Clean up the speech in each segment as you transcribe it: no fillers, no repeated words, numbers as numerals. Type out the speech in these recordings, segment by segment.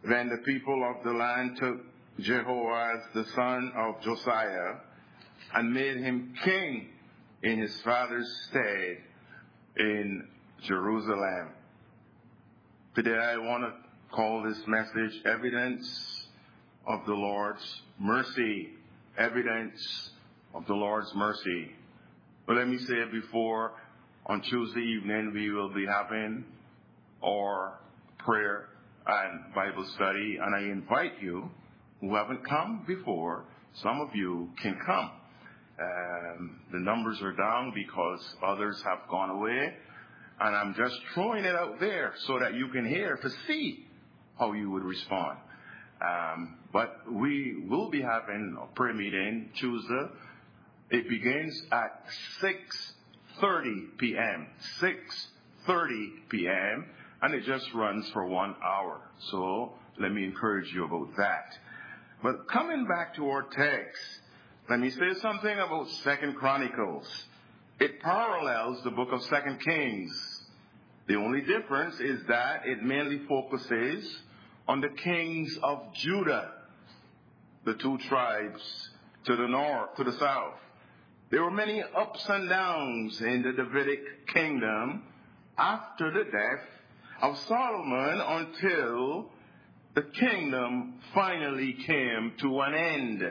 Then the people of the land took Jehoahaz the son of Josiah and made him king in his father's stead in Jerusalem. Today I want to call this message Evidence of the Lord's Mercy. Evidence of the Lord's Mercy. But let me say it before, on Tuesday evening we will be having our prayer and Bible study, and I invite you who haven't come before, some of you can come. The numbers are down because others have gone away, and I'm just throwing it out there so that you can hear to see how you would respond. But we will be having a prayer meeting Tuesday. It begins at 6:30 p.m. 6:30 p.m. and it just runs for 1 hour. So let me encourage you about that. But coming back to our text, let me say something about 2 Chronicles. It parallels the book of 2 Kings. The only difference is that it mainly focuses on the kings of Judah, the two tribes to the north, to the south. There were many ups and downs in the Davidic kingdom after the death of Solomon until the kingdom finally came to an end.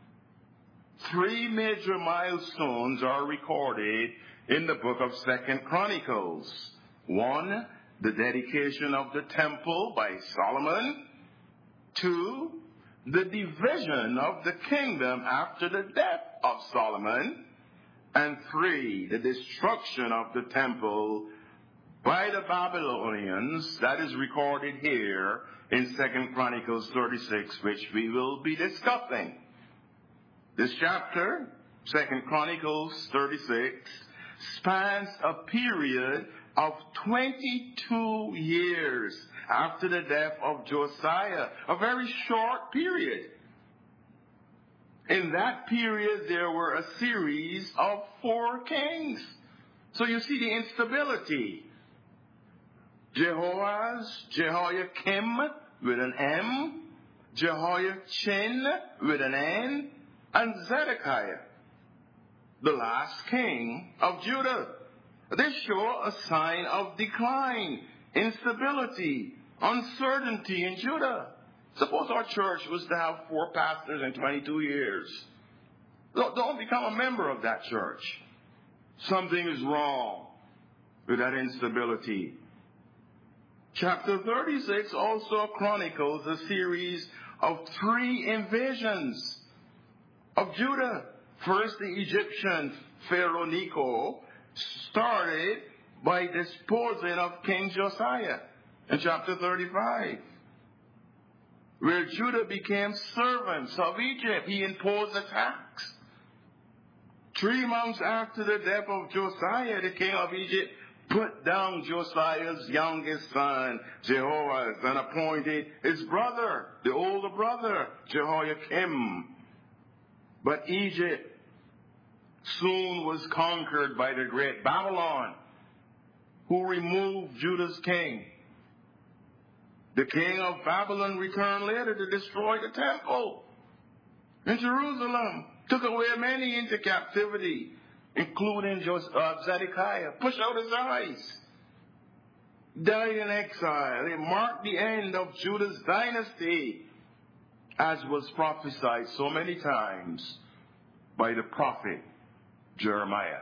3 major milestones are recorded in the book of 2 Chronicles. 1, the dedication of the temple by Solomon. 2, the division of the kingdom after the death of Solomon. And 3, the destruction of the temple by the Babylonians. That is recorded here in 2 Chronicles 36, which we will be discussing. This chapter, 2 Chronicles 36, spans a period of 22 years after the death of Josiah, a very short period. In that period, there were a series of 4 kings. So you see the instability. Jehoahaz, Jehoiakim with an M, Jehoiachin with an N, and Zedekiah, the last king of Judah. They show a sign of decline, instability, uncertainty in Judah. Suppose our church was to have 4 pastors in 22 years. Don't become a member of that church. Something is wrong with that instability. Chapter 36 also chronicles a series of 3 invasions of Judah. First, the Egyptian Pharaoh Necho started by disposing of King Josiah in chapter 35. Where Judah became servants of Egypt, he imposed a tax. 3 months after the death of Josiah, the king of Egypt put down Josiah's youngest son, Jehoahaz, and appointed his brother, the older brother, Jehoiakim. But Egypt soon was conquered by the great Babylon, who removed Judah's king. The king of Babylon returned later to destroy the temple in Jerusalem, took away many into captivity, including Zedekiah, pushed out his eyes, died in exile. It marked the end of Judah's dynasty, as was prophesied so many times by the prophet Jeremiah.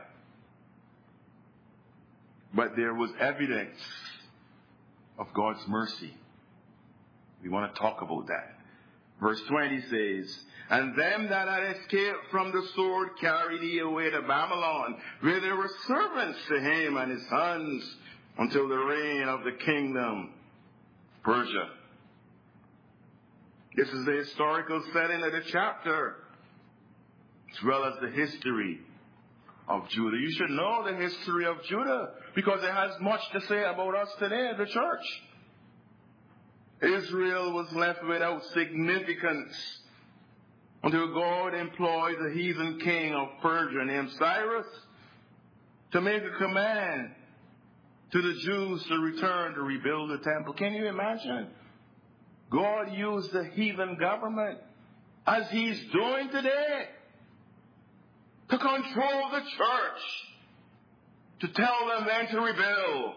But there was evidence of God's mercy. We want to talk about that. Verse 20 says, "And them that had escaped from the sword carried he away to Babylon, where there were servants to him and his sons, until the reign of the kingdom of Persia." This is the historical setting of the chapter, as well as the history of Judah. You should know the history of Judah, because it has much to say about us today, the church. Israel was left without significance until God employed the heathen king of Persia named Cyrus to make a command to the Jews to return to rebuild the temple. Can you imagine? God used the heathen government, as he's doing today, to control the church, to tell them when to rebel.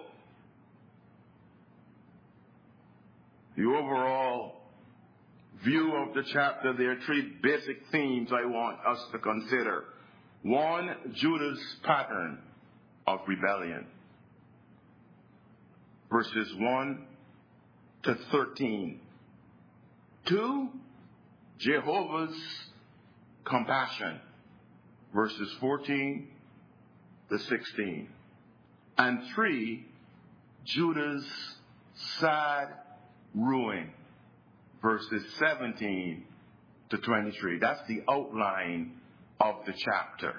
The overall view of the chapter, there are three basic themes I want us to consider. One, Judah's pattern of rebellion. Verses 1 to 13. 2, Jehovah's compassion. Verses 14 to 16. And 3, Judah's sad ruin. Verses 17 to 23. That's the outline of the chapter.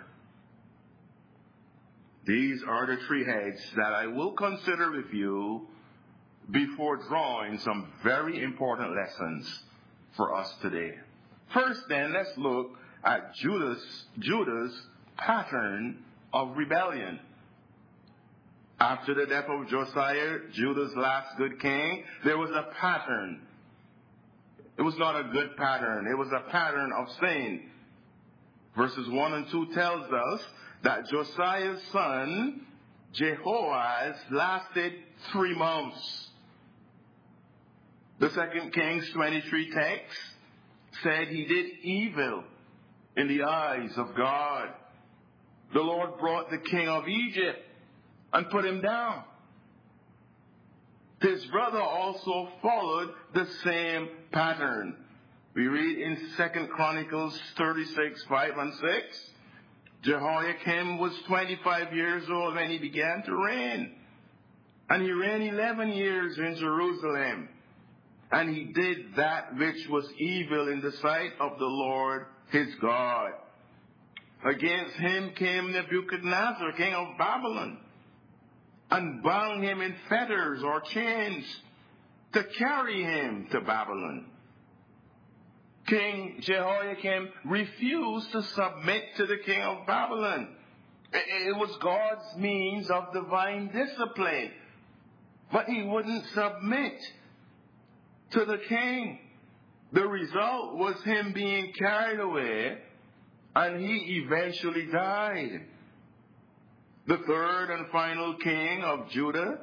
These are the three heads that I will consider with you before drawing some very important lessons for us today. First then, let's look at Judah's pattern of rebellion. After the death of Josiah, Judah's last good king, there was a pattern. It was not a good pattern. It was a pattern of sin. Verses 1 and 2 tells us that Josiah's son, Jehoahaz, lasted 3 months. The 2 Kings 23 text said he did evil in the eyes of God. The Lord brought the king of Egypt and put him down. His brother also followed the same pattern. We read in 2 Chronicles 36, 5 and 6, Jehoiakim was 25 years old when he began to reign. And he reigned 11 years in Jerusalem. And he did that which was evil in the sight of the Lord his God. Against him came Nebuchadnezzar, king of Babylon, and bound him in fetters or chains to carry him to Babylon. King Jehoiakim refused to submit to the king of Babylon. It was God's means of divine discipline. But he wouldn't submit to the king. The result was him being carried away, and he eventually died. The third and final king of Judah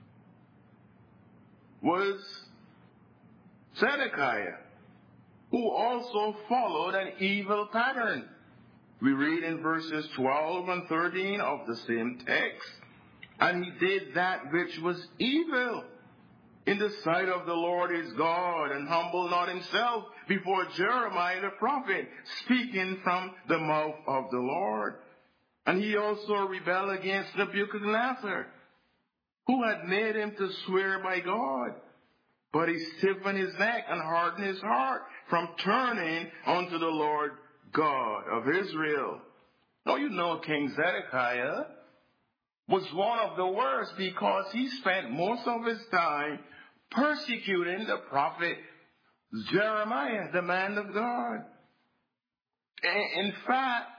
was Zedekiah, who also followed an evil pattern. We read in verses 12 and 13 of the same text, and he did that which was evil in the sight of the Lord his God, and humbled not himself before Jeremiah the prophet, speaking from the mouth of the Lord. And he also rebelled against Nebuchadnezzar, who had made him to swear by God. But he stiffened his neck and hardened his heart from turning unto the Lord God of Israel. Now you know King Zedekiah was one of the worst, because he spent most of his time persecuting the prophet Jeremiah, the man of God. In fact,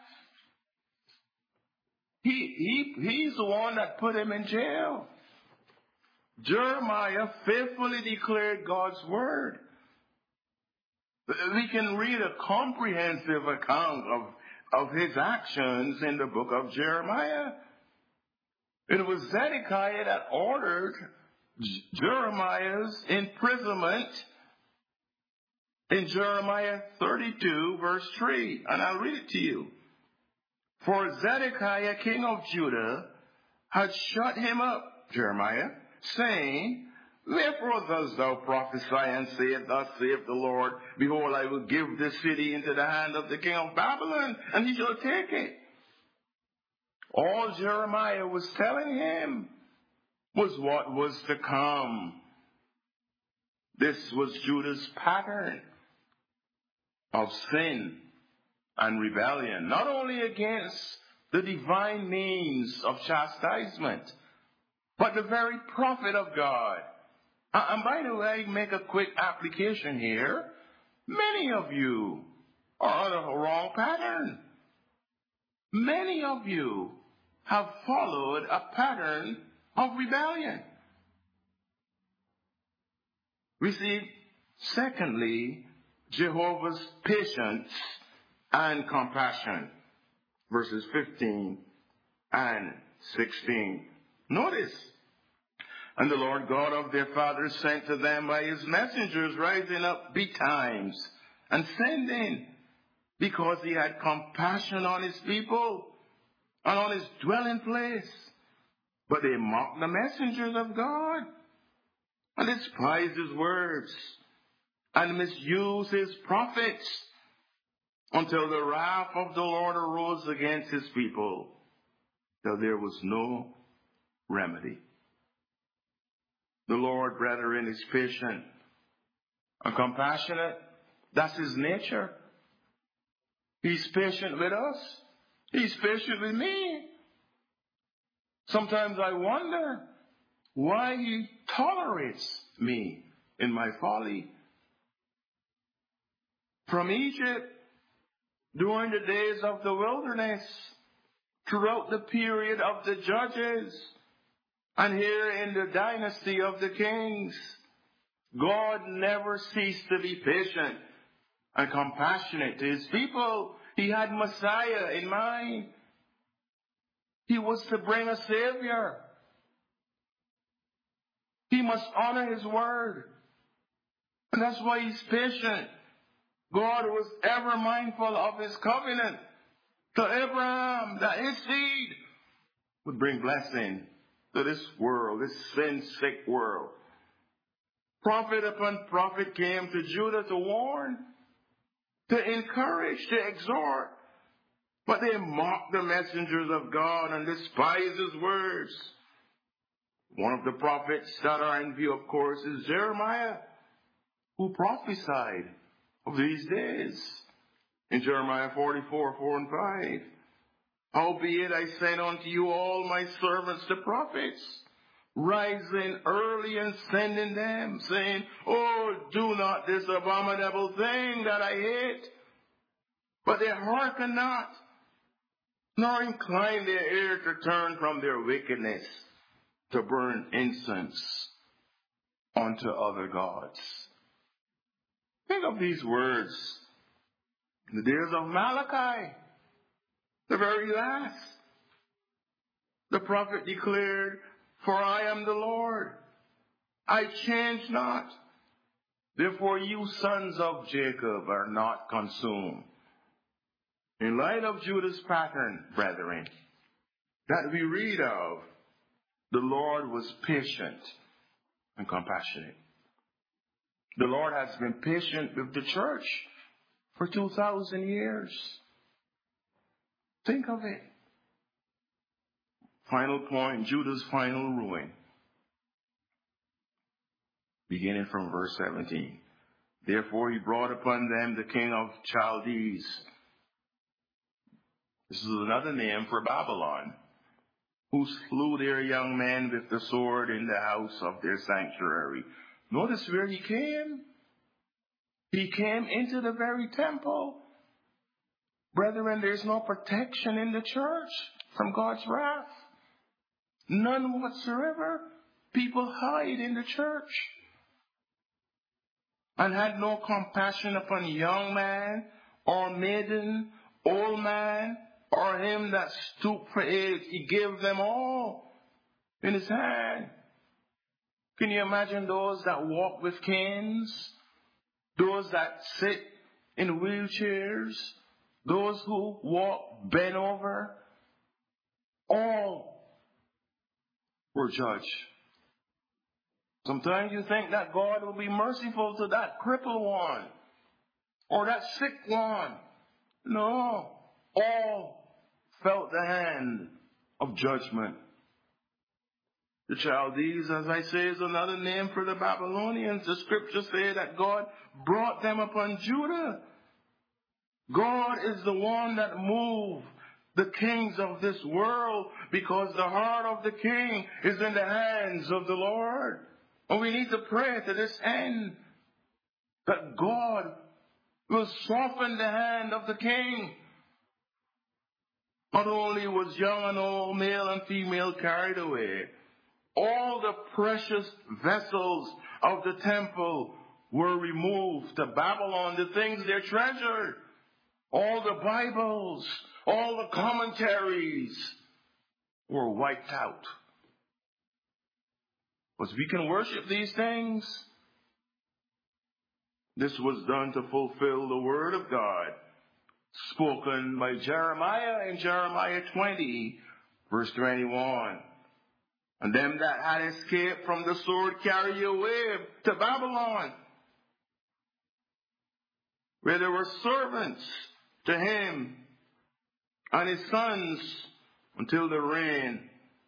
he's the one that put him in jail. Jeremiah faithfully declared God's word. We can read a comprehensive account of his actions in the book of Jeremiah. It was Zedekiah that ordered Jeremiah's imprisonment in Jeremiah 32, verse 3. And I'll read it to you. For Zedekiah, king of Judah, had shut him up, Jeremiah, saying, Wherefore dost thou prophesy and say, Thus saith the Lord, Behold, I will give this city into the hand of the king of Babylon, and he shall take it. All Jeremiah was telling him was what was to come. This was Judah's pattern of sin and rebellion, not only against the divine means of chastisement, but the very prophet of God. And by the way, make a quick application here. Many of you are on a wrong pattern. Many of you have followed a pattern of rebellion. We see Secondly, Jehovah's patience and compassion. Verses 15 and 16. Notice, and the Lord God of their fathers sent to them by his messengers, rising up betimes and sending, because he had compassion on his people and on his dwelling place. But they mocked the messengers of God and despised his words and misused his prophets, until the wrath of the Lord arose against his people, till there was no remedy. The Lord, brethren, is patient and compassionate. That's his nature. He's patient with us. He's patient with me. Sometimes I wonder why he tolerates me in my folly. From Egypt, during the days of the wilderness, throughout the period of the judges, and here in the dynasty of the kings, God never ceased to be patient and compassionate to his people. He had Messiah in mind. He was to bring a Savior. He must honor his word. And that's why he's patient. God was ever mindful of his covenant to Abraham, that his seed would bring blessing to this world, this sin-sick world. Prophet upon prophet came to Judah to warn, to encourage, to exhort. But they mocked the messengers of God and despised his words. One of the prophets that are in view, of course, is Jeremiah, who prophesied of these days in Jeremiah 44:4-5. Howbeit I sent unto you all my servants the prophets, rising early and sending them, saying, oh, do not this abominable thing that I hate. But they hearken not, nor incline their ear to turn from their wickedness, to burn incense unto other gods. Think of these words. In the days of Malachi, the very last, the prophet declared, for I am the Lord, I change not. Therefore you sons of Jacob are not consumed. In light of Judah's pattern, brethren, that we read of, the Lord was patient and compassionate. The Lord has been patient with the church for 2,000 years. Think of it. Final point, Judah's final ruin. Beginning from verse 17. Therefore he brought upon them the king of Chaldees. This is another name for Babylon, who slew their young men with the sword in the house of their sanctuary. Notice where he came. He came into the very temple. Brethren, there's no protection in the church from God's wrath. None whatsoever. People hide in the church and had no compassion upon young man or maiden, old man, or him that stooped for age. He gave them all in his hand. Can you imagine those that walk with canes? Those that sit in wheelchairs? Those who walk bent over? All were judged. Sometimes you think that God will be merciful to that crippled one or that sick one. No. All felt the hand of judgment. The Chaldees, as I say, is another name for the Babylonians. The scriptures say that God brought them upon Judah. God is the one that moved the kings of this world, because the heart of the king is in the hands of the Lord. And we need to pray to this end, that God will soften the hand of the king. Not only was young and old, male and female carried away, all the precious vessels of the temple were removed to Babylon, the things they treasured, all the Bibles, all the commentaries were wiped out. But we can worship these things. This was done to fulfill the word of God spoken by Jeremiah in Jeremiah 20, verse 21. And them that had escaped from the sword carry away to Babylon, where there were servants to him and his sons until the reign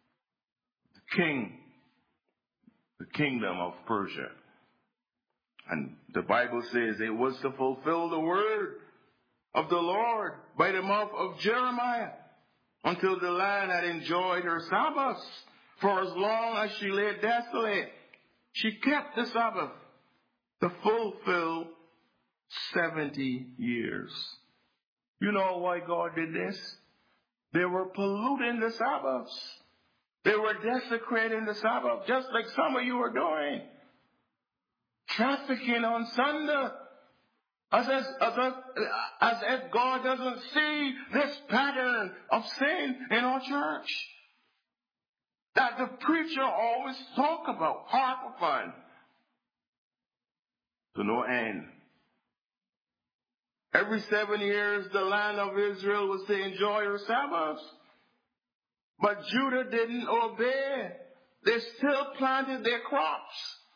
the kingdom of Persia. And the Bible says it was to fulfill the word of the Lord by the mouth of Jeremiah until the land had enjoyed her Sabbaths. For as long as she lay desolate, she kept the Sabbath to fulfill 70 years. You know why God did this? They were polluting the Sabbaths. They were desecrating the Sabbath, just like some of you are doing. Trafficking on Sunday. As if God doesn't see this pattern of sin in our church that the preacher always talk about, harp upon, to no end. Every 7 years, the land of Israel was to enjoy her Sabbaths. But Judah didn't obey. They still planted their crops.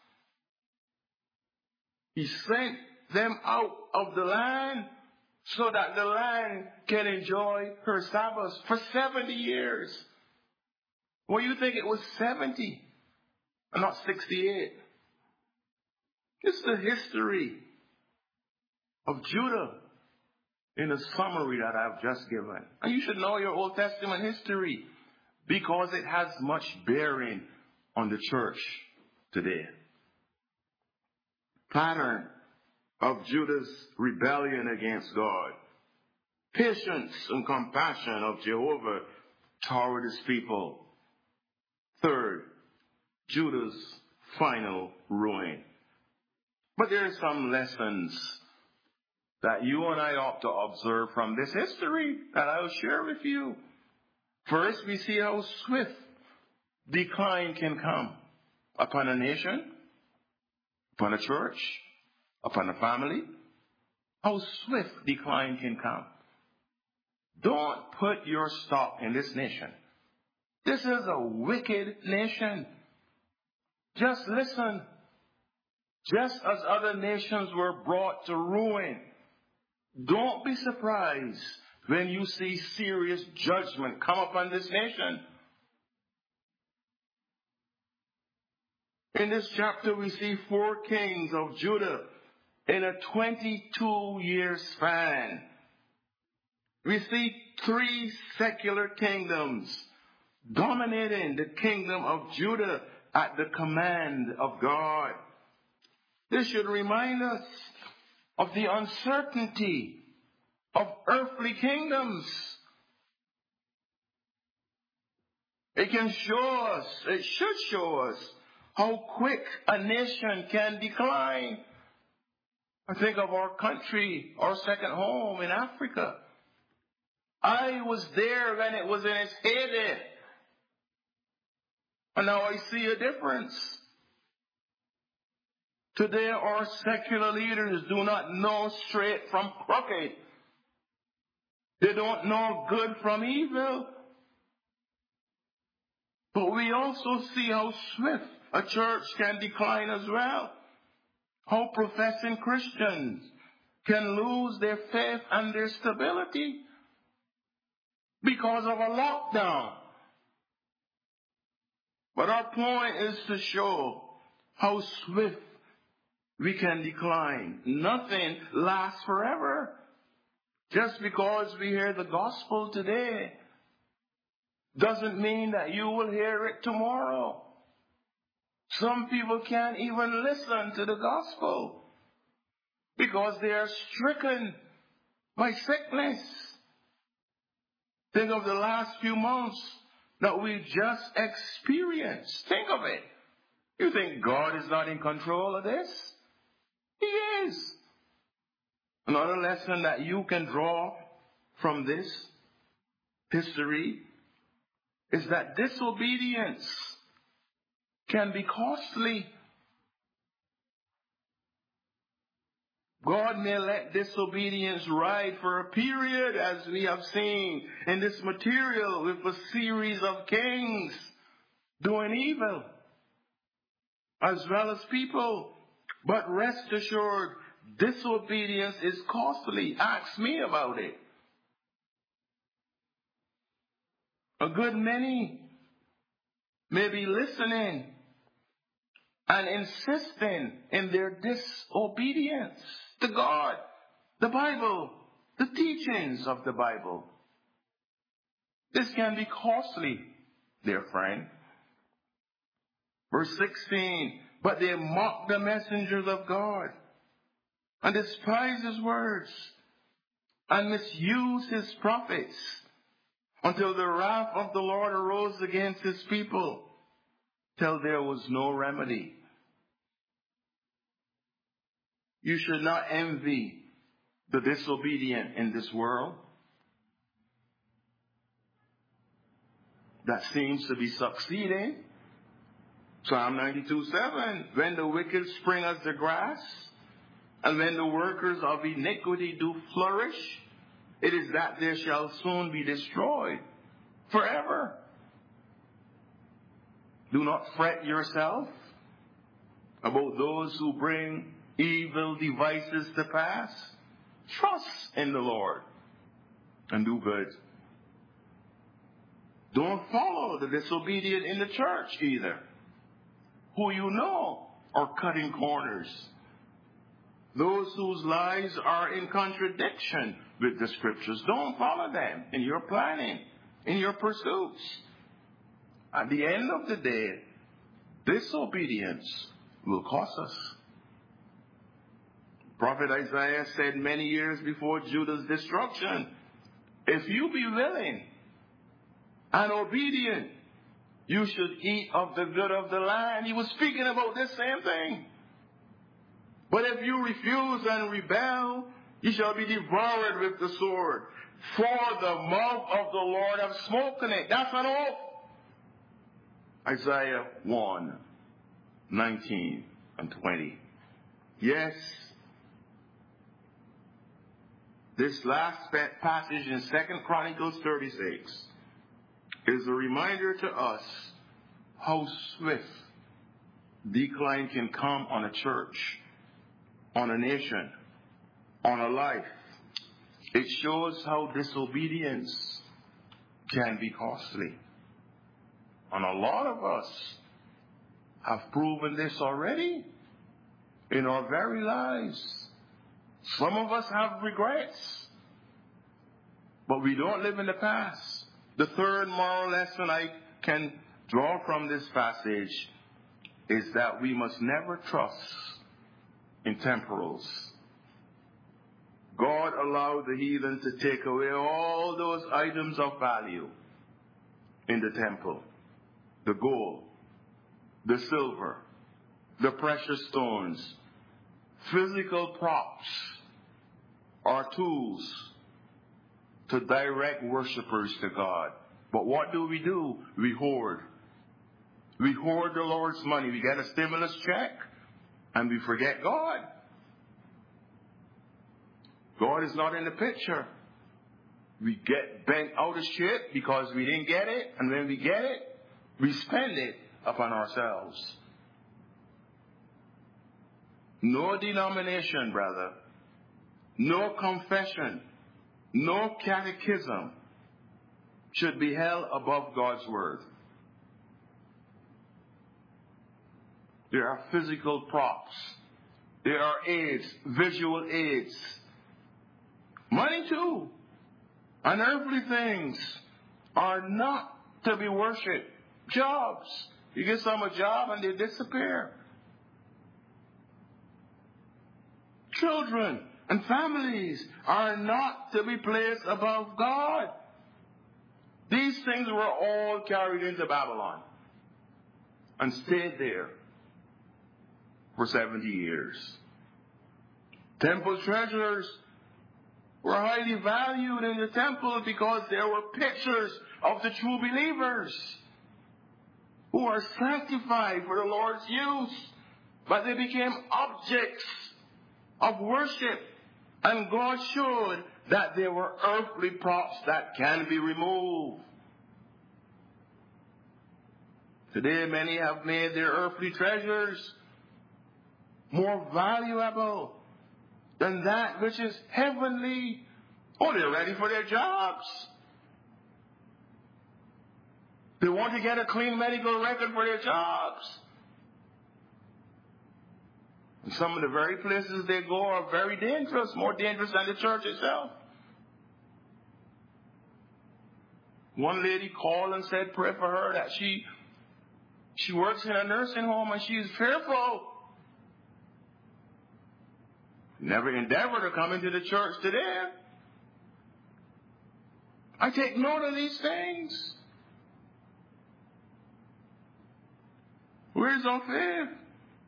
He sent them out of the land so that the land can enjoy her Sabbaths for 70 years. Well, you think it was 70 and not 68. It's the history of Judah in a summary that I've just given. And you should know your Old Testament history because it has much bearing on the church today. Pattern of Judah's rebellion against God. Patience and compassion of Jehovah toward his people. Third, Judah's final ruin. But there are some lessons that you and I ought to observe from this history that I'll share with you. First, we see how swift decline can come upon a nation, upon a church, upon a family. How swift decline can come. Don't put your stock in this nation. This is a wicked nation. Just listen. Just as other nations were brought to ruin, don't be surprised when you see serious judgment come upon this nation. In this chapter, we see 4 kings of Judah in a 22-year span. We see 3 secular kingdoms dominating the kingdom of Judah at the command of God. This should remind us of the uncertainty of earthly kingdoms. It should show us how quick a nation can decline. I think of our country, our second home in Africa. I was there when it was in its heyday. And now I see a difference. Today our secular leaders do not know straight from crooked. They don't know good from evil. But we also see how swift a church can decline as well. How professing Christians can lose their faith and their stability because of a lockdown. But our point is to show how swift we can decline. Nothing lasts forever. Just because we hear the gospel today doesn't mean that you will hear it tomorrow. Some people can't even listen to the gospel because they are stricken by sickness. Think of the last few months that we just experienced. Think of it. You think God is not in control of this? He is. Another lesson that you can draw from this history is that disobedience can be costly. God may let disobedience ride for a period, as we have seen in this material with a series of kings doing evil, as well as people. But rest assured, disobedience is costly. Ask me about it. A good many may be listening and insisting in their disobedience to God, the Bible, the teachings of the Bible. This can be costly, dear friend. Verse 16, but they mock the messengers of God and despise his words and misuse his prophets until the wrath of the Lord arose against his people, till there was no remedy. You should not envy the disobedient in this world that seems to be succeeding. Psalm 92:7, when the wicked spring as the grass, and when the workers of iniquity do flourish, it is that they shall soon be destroyed forever. Do not fret yourself about those who bring evil devices to pass. Trust in the Lord and do good. Don't follow the disobedient in the church either, who you know are cutting corners. Those whose lives are in contradiction with the scriptures. Don't follow them in your planning, in your pursuits. At the end of the day, disobedience will cost us. Prophet Isaiah said many years before Judah's destruction, if you be willing and obedient, you should eat of the good of the land. He was speaking about this same thing. But if you refuse and rebel, you shall be devoured with the sword. For the mouth of the Lord have spoken it. That's an oath. Isaiah 1:19 and 20. Yes, this last passage in 2 Chronicles 36 is a reminder to us how swift decline can come on a church, on a nation, on a life. It shows how disobedience can be costly. And a lot of us have proven this already in our very lives. Some of us have regrets, but we don't live in the past. The third moral lesson I can draw from this passage is that we must never trust in temporals. God allowed the heathen to take away all those items of value in the temple. The gold, the silver, the precious stones, physical props are tools to direct worshipers to God. But what do? We hoard. We hoard the Lord's money. We get a stimulus check and we forget God. God is not in the picture. We get bent out of shape because we didn't get it, and when we get it, we spend it upon ourselves. No denomination, brother, no confession, no catechism should be held above God's word. There are physical props. There are aids, visual aids. Money too. And earthly things are not to be worshipped. Jobs. You give some a job and they disappear. Children and families are not to be placed above God. These things were all carried into Babylon and stayed there for 70 years. Temple treasures were highly valued in the temple because there were pictures of the true believers who are sanctified for the Lord's use. But they became objects of worship. And God showed that they were earthly props that can be removed. Today many have made their earthly treasures more valuable than that which is heavenly. Oh, they're ready for their jobs. They want to get a clean medical record for their jobs. And some of the very places they go are very dangerous, more dangerous than the church itself. One lady called and said, pray for her, that she works in a nursing home and she's fearful. Never endeavor to come into the church today. I take note of these things. Where's our faith?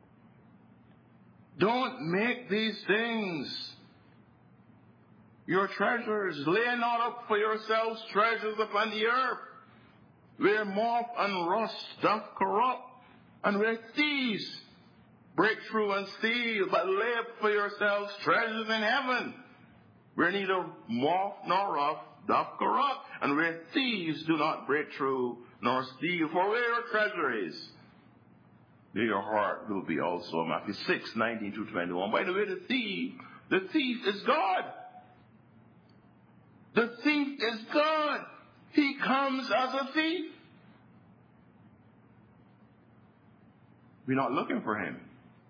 Don't make these things your treasures. Lay not up for yourselves treasures upon the earth, where moth and rust doth corrupt, and where thieves break through and steal. But lay up for yourselves treasures in heaven, where neither moth nor rust doth corrupt, and where thieves do not break through nor steal. For where your treasure is, there your heart will be also. Matthew 6:19-21. By the way, the thief is God. The thief is God. He comes as a thief. We're not looking for him.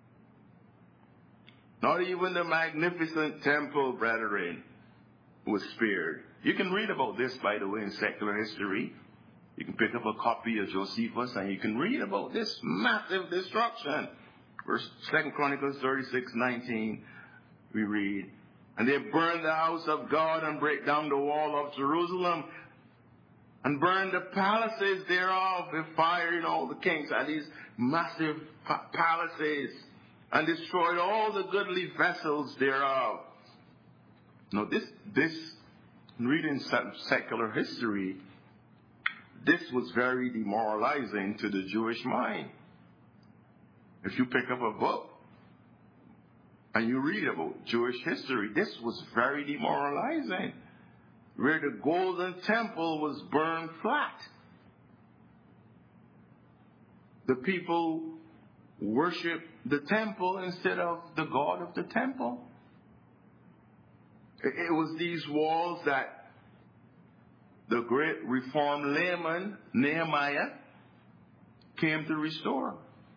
Not even the magnificent temple, brethren, was spared. You can read about this, by the way, in secular history. You can pick up a copy of Josephus and you can read about this massive destruction. 2 Chronicles 36:19, we read, and they burned the house of God and break down the wall of Jerusalem and burned the palaces thereof with fire. You know, the kings had these massive palaces and destroyed all the goodly vessels thereof. Now this reading secular history, this was very demoralizing to the Jewish mind. If you pick up a book and you read about Jewish history, this was very demoralizing, where the golden temple was burned flat. The people worshiped the temple instead of the God of the temple. It was these walls that the great reformed layman, Nehemiah, came to restore.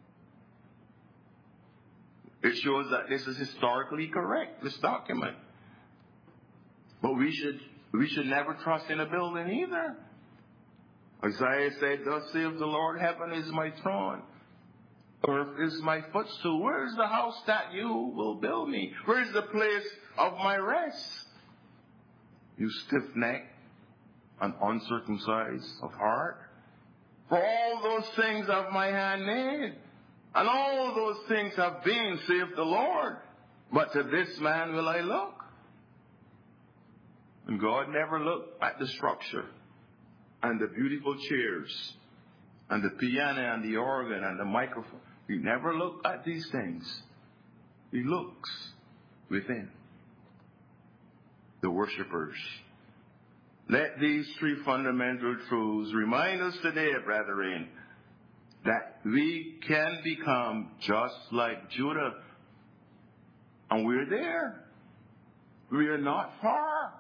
It shows that this is historically correct, this document. But we should never trust in a building either. Isaiah said, thus saith the Lord, heaven is my throne, earth is my footstool. Where is the house that you will build me? Where is the place of my rest? You stiff-necked and uncircumcised of heart. For all those things have my hand made, and all those things have been, saith the Lord. But to this man will I look. And God never looked at the structure and the beautiful chairs and the piano and the organ and the microphone. He never looked at these things. He looks within the worshipers. Let these three fundamental truths remind us today, brethren, that we can become just like Judah. And we're there. We are not far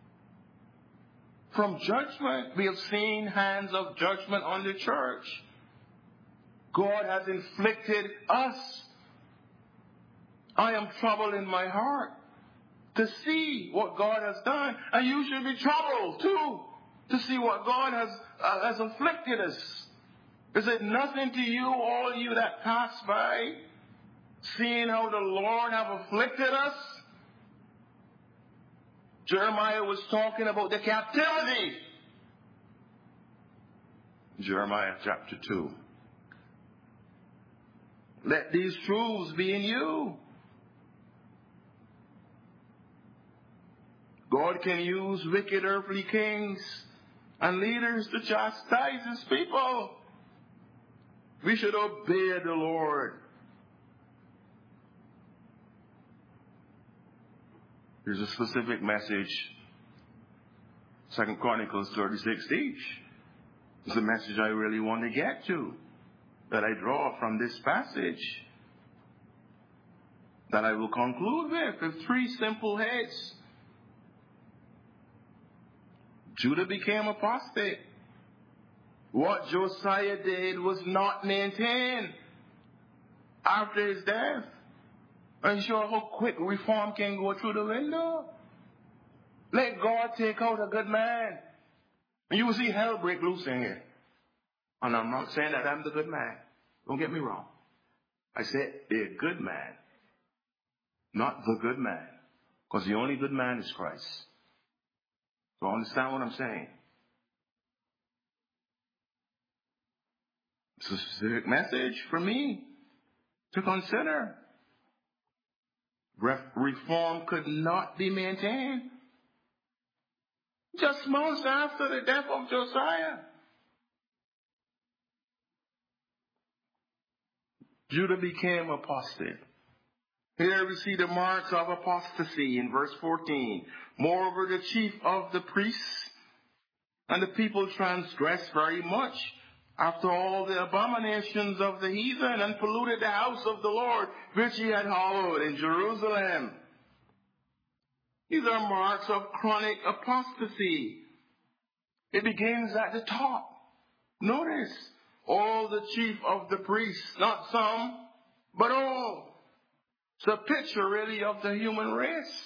from judgment. We have seen hands of judgment on the church. God has inflicted us. I am troubled in my heart to see what God has done. And you should be troubled too, to see what God has afflicted us. Is it nothing to you, all you that pass by, seeing how the Lord have afflicted us? Jeremiah was talking about the captivity. Jeremiah chapter 2. Let these truths be in you. God can use wicked earthly kings and leaders to chastise his people. We should obey the Lord. Here's a specific message. 2 Chronicles 36 teach. It's the message I really want to get to, that I draw from this passage, that I will conclude with 3 simple heads. Judah became apostate. What Josiah did was not maintained after his death. Are you sure how quick reform can go through the window? Let God take out a good man, and you will see hell break loose in here. And I'm not saying that I'm the good man. Don't get me wrong. I said a good man, not the good man. Because the only good man is Christ. So understand what I'm saying. It's a specific message for me to consider. Reform could not be maintained. Just months after the death of Josiah, Judah became apostate. Here we see the marks of apostasy in verse 14. Moreover, the chief of the priests and the people transgressed very much after all the abominations of the heathen, and polluted the house of the Lord, which he had hallowed in Jerusalem. These are marks of chronic apostasy. It begins at the top. Notice, all the chief of the priests, not some, but all. It's a picture really of the human race.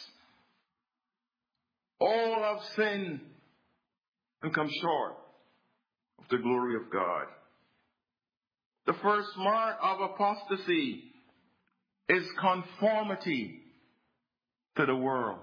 All have sinned and come short of the glory of God. The first mark of apostasy is conformity to the world.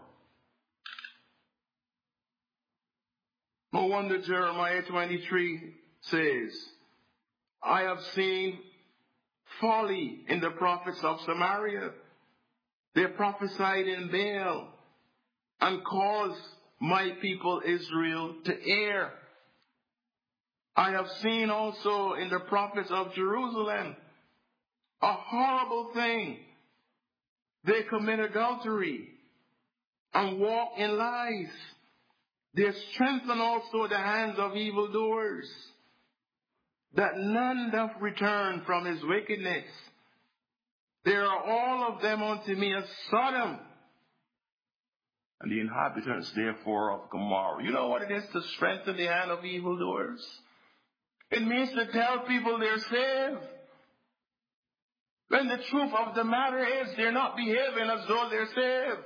No wonder Jeremiah 23 says, I have seen folly in the prophets of Samaria. They prophesied in Baal and caused my people Israel to err. I have seen also in the prophets of Jerusalem a horrible thing. They commit adultery and walk in lies. They strengthen also the hands of evildoers, that none doth return from his wickedness. They are all of them unto me as Sodom, and the inhabitants therefore of Gomorrah. You know what it is to strengthen the hand of evildoers? It means to tell people they're saved, when the truth of the matter is they're not behaving as though they're saved.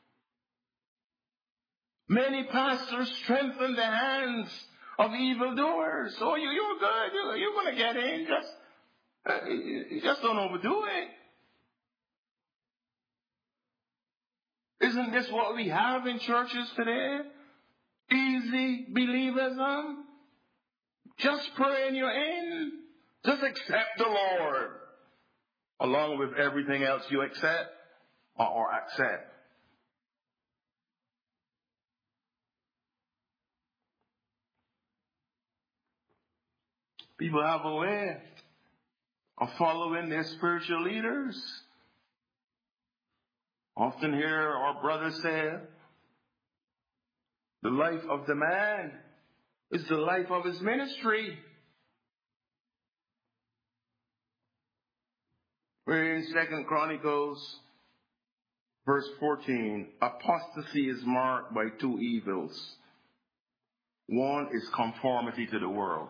Many pastors strengthen the hands of evildoers. Oh, you're good. You're going to get in. You just don't overdo it. Isn't this what we have in churches today? Easy believism. Just pray and you're in. Just accept the Lord, along with everything else you accept or accept. People have a way of following their spiritual leaders. Often hear our brothers say, the life of the man is the life of his ministry. We're in 2 Chronicles, verse 14. Apostasy is marked by 2 evils. One is conformity to the world.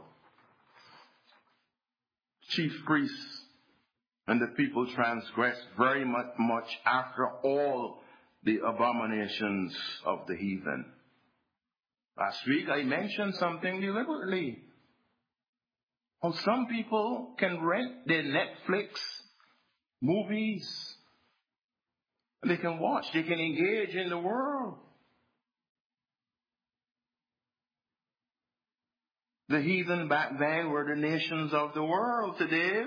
Chief priests and the people transgressed very much after all the abominations of the heathen. Last week I mentioned something deliberately. How some people can rent their Netflix movies, and they can watch, they can engage in the world. The heathen back then were the nations of the world. Today,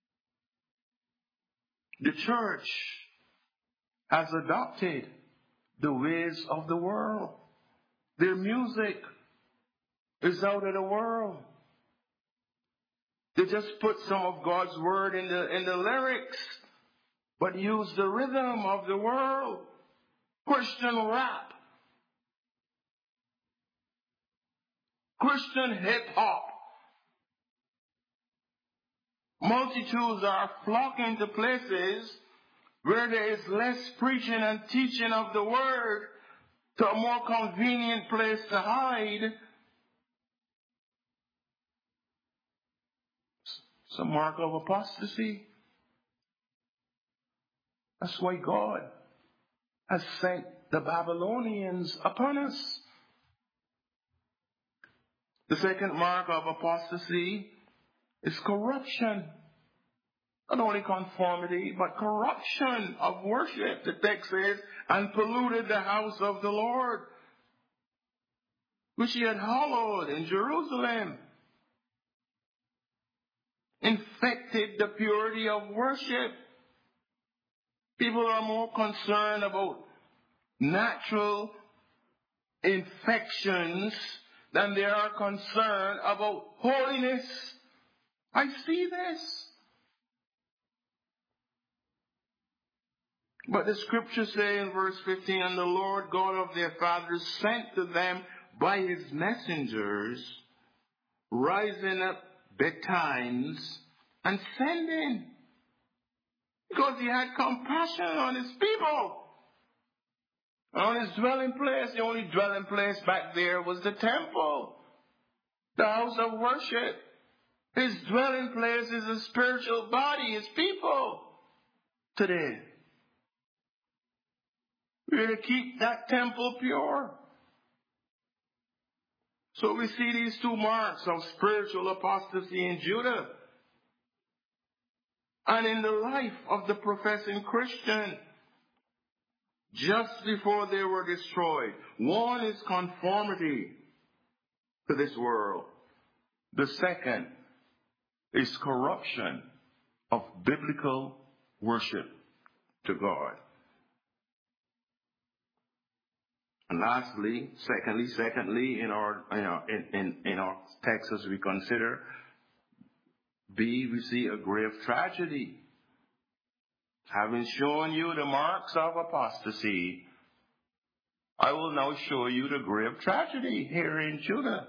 the church has adopted the ways of the world. Their music is out of the world. They just put some of God's word in the lyrics, but use the rhythm of the world. Christian rap, Christian hip-hop. Multitudes are flocking to places where there is less preaching and teaching of the word, to a more convenient place to hide. It's a mark of apostasy. That's why God has sent the Babylonians upon us. The second mark of apostasy is corruption. Not only conformity, but corruption of worship. The text says, and polluted the house of the Lord, which he had hallowed in Jerusalem. Infected the purity of worship. People are more concerned about natural infections than they are concerned about holiness. I see this. But the scriptures say in verse 15, and the Lord God of their fathers sent to them by his messengers, rising up betimes and sending. Because he had compassion on his people. On his dwelling place, the only dwelling place back there was the temple, the house of worship. His dwelling place is a spiritual body, his people today. We're to keep that temple pure. So we see these two marks of spiritual apostasy in Judah and in the life of the professing Christian just before they were destroyed. One is conformity to this world. The second is corruption of biblical worship to God. And lastly, secondly, in our text as we consider, B, we see a grave tragedy. Having shown you the marks of apostasy, I will now show you the grave tragedy here in Judah.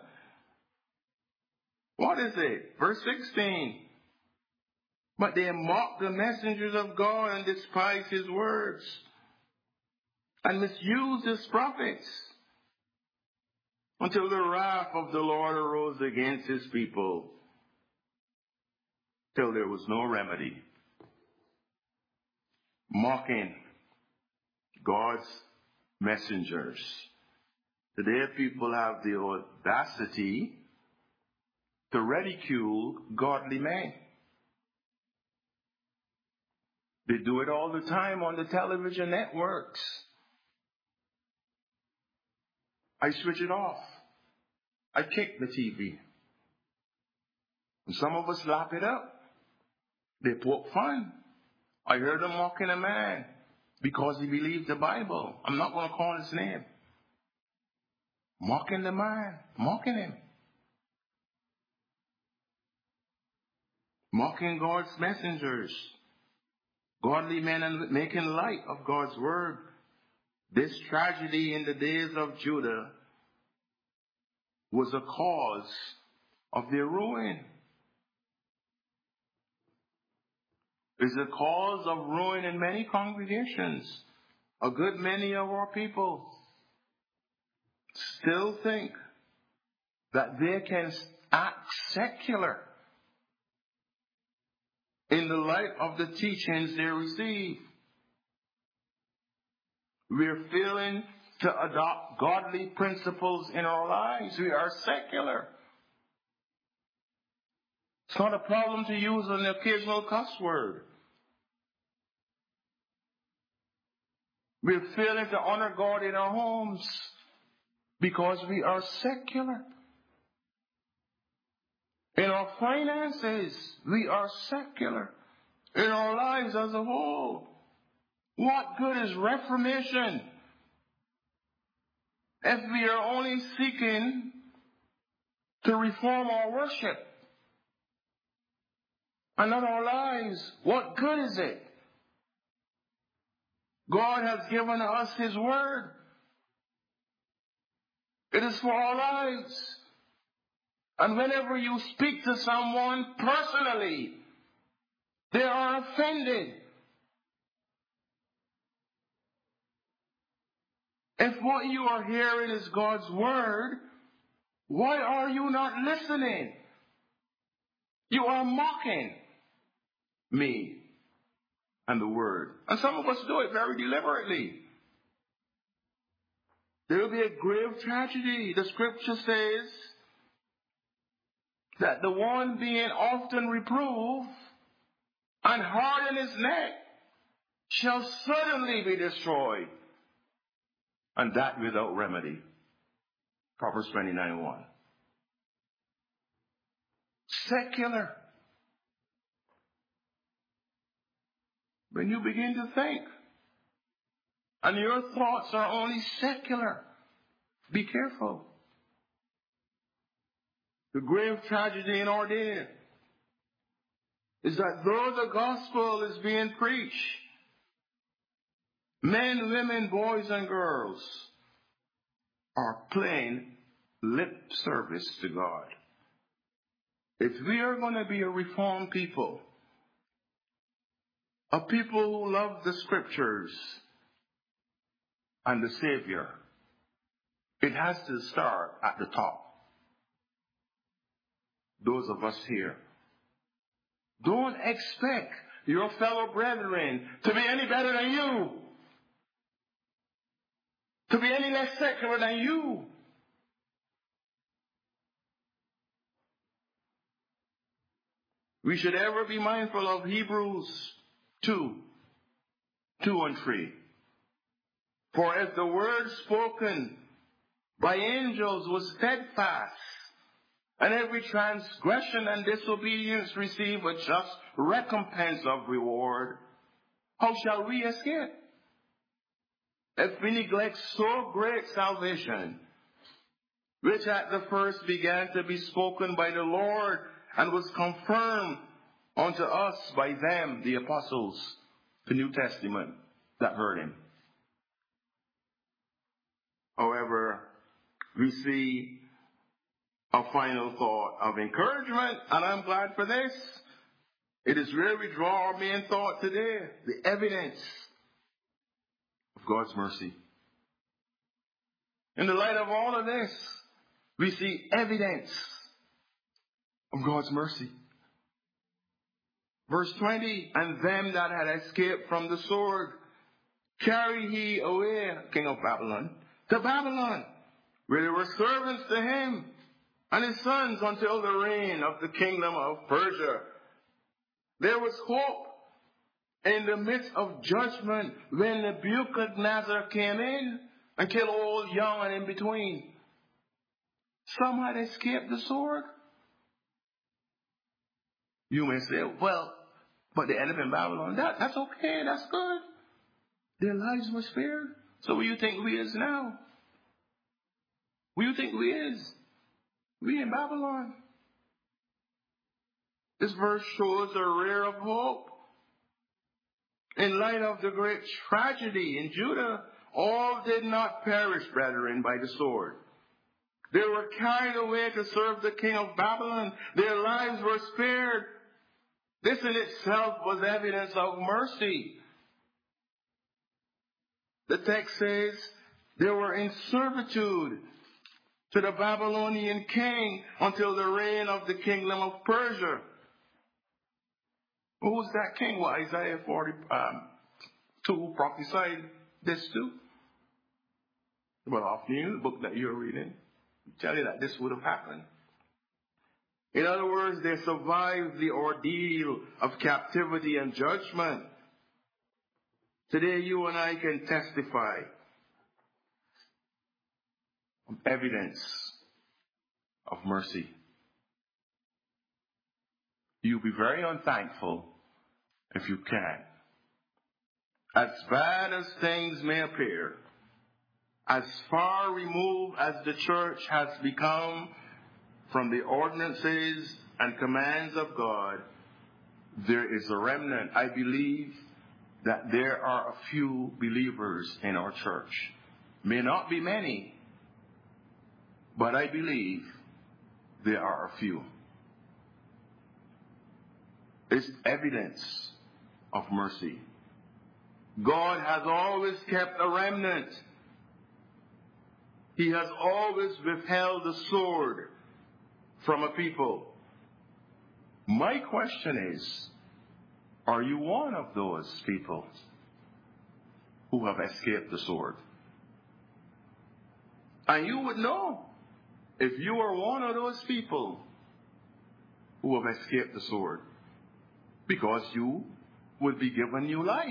What is it? Verse 16. But they mocked the messengers of God and despised his words, and misused his prophets, until the wrath of the Lord arose against his people, till there was no remedy. Mocking God's messengers. Today people have the audacity to ridicule godly men. They do it all the time on the television networks. I switch it off. I kick the TV. And some of us lap it up. They poke fun. I heard them mocking a man because he believed the Bible. I'm not going to call his name. Mocking the man. Mocking him. Mocking God's messengers. Godly men, and making light of God's word. This tragedy in the days of Judah was a cause of their ruin. Is a cause of ruin in many congregations. A good many of our people still think that they can act secular in the light of the teachings they receive. We're failing to adopt godly principles in our lives. We are secular. It's not a problem to use an occasional cuss word. We're failing to honor God in our homes because we are secular. In our finances, we are secular. In our lives as a whole. What good is reformation if we are only seeking to reform our worship and not our lives, what good is it? God has given us His Word. It is for our lives. And whenever you speak to someone personally, they are offended. If what you are hearing is God's Word, why are you not listening? You are mocking me and the Word. And some of us do it very deliberately. There will be a grave tragedy. The Scripture says that the one being often reproved and harden his neck shall certainly be destroyed, and that without remedy. Proverbs 29:1. Secular. When you begin to think, and your thoughts are only secular, be careful. The grave tragedy in our day is that though the gospel is being preached, men, women, boys, and girls are playing lip service to God. If we are going to be a reformed people, a people who love the Scriptures and the Savior, it has to start at the top. Those of us here. Don't expect your fellow brethren to be any better than you, to be any less secular than you. We should ever be mindful of Hebrews 2:2-3. For if the word spoken by angels was steadfast, and every transgression and disobedience receive a just recompense of reward, how shall we escape? If we neglect so great salvation, which at the first began to be spoken by the Lord, and was confirmed unto us by them, the apostles, the New Testament, that heard him. However, we see a final thought of encouragement, and I'm glad for this. It is where we draw our main thought today, the evidence of God's mercy. In the light of all of this, we see evidence of God's mercy. Verse 20, and them that had escaped from the sword carried he away, king of Babylon, to Babylon, where they were servants to him and his sons until the reign of the kingdom of Persia. There was hope in the midst of judgment when Nebuchadnezzar came in and killed old, young, and in between. Some had escaped the sword. You may say, well, but they ended up in Babylon. That's okay, that's good. Their lives were spared. So where you think we is now? Where you think we is? We in Babylon. This verse shows a ray of hope. In light of the great tragedy in Judah, all did not perish, brethren, by the sword. They were carried away to serve the king of Babylon. Their lives were spared. This in itself was evidence of mercy. The text says they were in servitude to the Babylonian king until the reign of the kingdom of Persia. Who was that king? Well, Isaiah 42 prophesied this too. Well, often in the book that you're reading, tell you that this would have happened. In other words, they survived the ordeal of captivity and judgment. Today, you and I can testify of evidence of mercy. You'll be very unthankful if you can't. As bad as things may appear, As far removed as the church has become from the ordinances and commands of God, there is a remnant. I believe that there are a few believers in our church. May not be many, but I believe there are a few. It's evidence of mercy. God has always kept a remnant. He has always withheld the sword from a people. My question is, are you one of those people who have escaped the sword? And you would know if you are one of those people who have escaped the sword, because you would be given new life.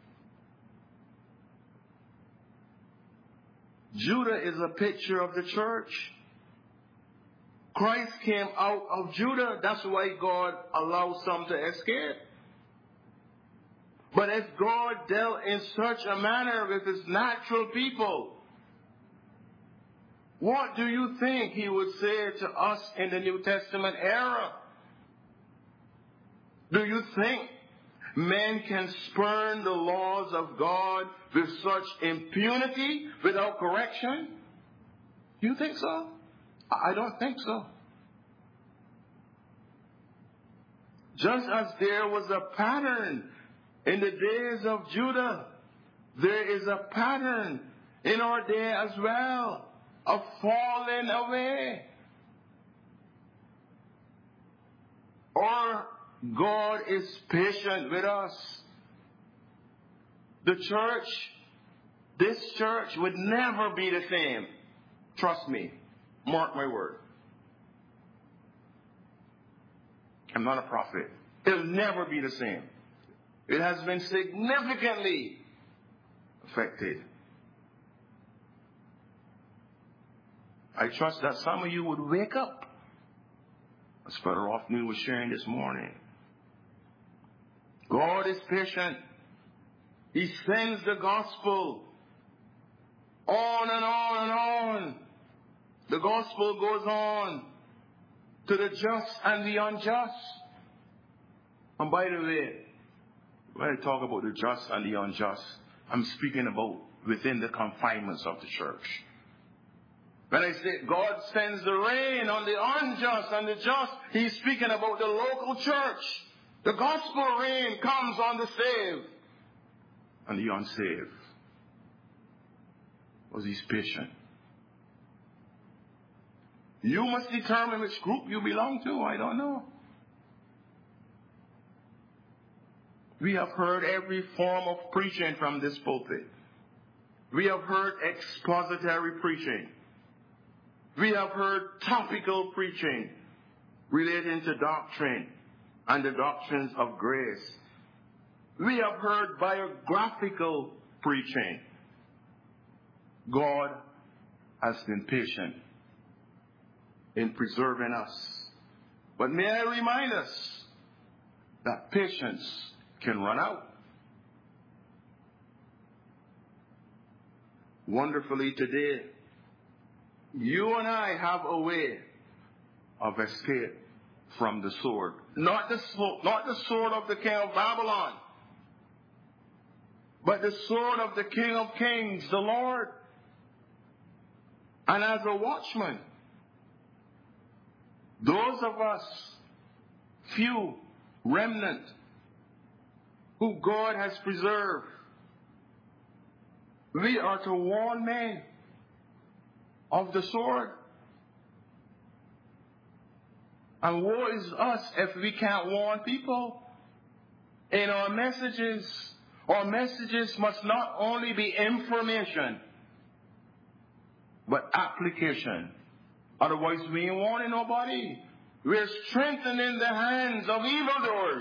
Judah is a picture of the church. Christ came out of Judah. That's why God allowed some to escape. But if God dealt in such a manner with his natural people, what do you think he would say to us in the New Testament era? Do you think men can spurn the laws of God with such impunity without correction? You think so? I don't think so. Just as there was a pattern in the days of Judah, there is a pattern in our day as well of falling away. Or God is patient with us. The church, this church would never be the same. Trust me. Mark my word. I'm not a prophet. It'll never be the same. It has been significantly affected. I trust that some of you would wake up, as Brother Hoffman was sharing this morning. God is patient. He sends the gospel on and on and on. The gospel goes on to the just and the unjust. And by the way, when I talk about the just and the unjust, I'm speaking about within the confinements of the church. When I say God sends the rain on the unjust and the just, he's speaking about the local church. The gospel rain comes on the saved and the unsaved. Because he's patient. You must determine which group you belong to. I don't know. We have heard every form of preaching from this pulpit. We have heard expository preaching. We have heard topical preaching relating to doctrine and the doctrines of grace. We have heard biographical preaching. God has been patient in preserving us. But may I remind us that patience can run out. Wonderfully today, you and I have a way of escape from the sword. Not the sword of the king of Babylon, but the sword of the King of Kings, the Lord. And as a watchman, those of us, few, remnant, who God has preserved, we are to warn men of the sword. And woe is us if we can't warn people in our messages. Our messages must not only be information, but application. Otherwise, we ain't warning nobody. We're strengthening the hands of evildoers.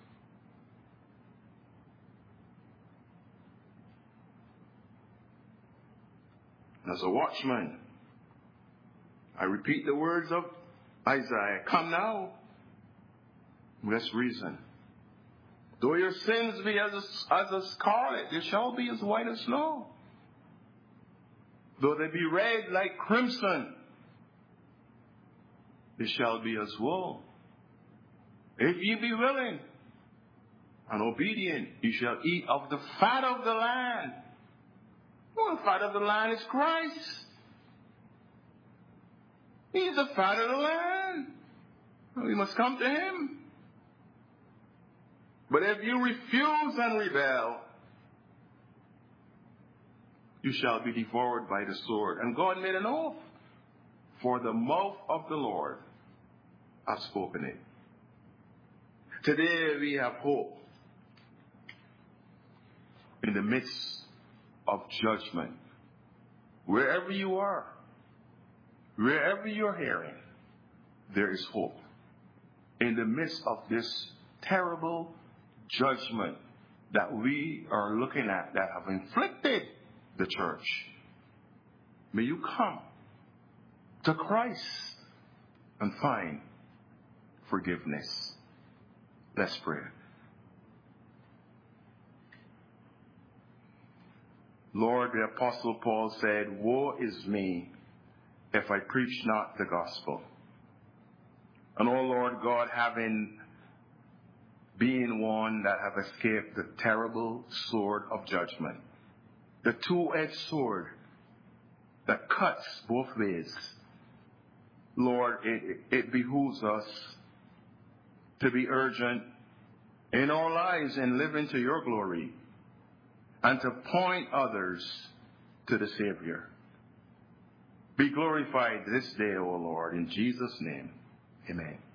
As a watchman, I repeat the words of Isaiah. Come now, let's reason. Though your sins be as a scarlet, they shall be as white as snow. Though they be red like crimson, they shall be as wool. If ye be willing and obedient, you shall eat of the fat of the land. Well, the fat of the land is Christ. He's the fat of the land. We must come to him. But if you refuse and rebel, you shall be devoured by the sword. And God made an oath, for the mouth of the Lord hath spoken it. Today we have hope in the midst of judgment. Wherever you are, wherever you're hearing, there is hope. In the midst of this terrible judgment that we are looking at, that have inflicted the church, may you come to Christ and find forgiveness. Let's pray. Lord, the Apostle Paul said, woe is me if I preach not the gospel. And oh Lord God, being one that have escaped the terrible sword of judgment, the two-edged sword that cuts both ways, Lord, it behooves us to be urgent in our lives and live into your glory, and to point others to the Savior. Be glorified this day, O Lord, in Jesus' name. Amen.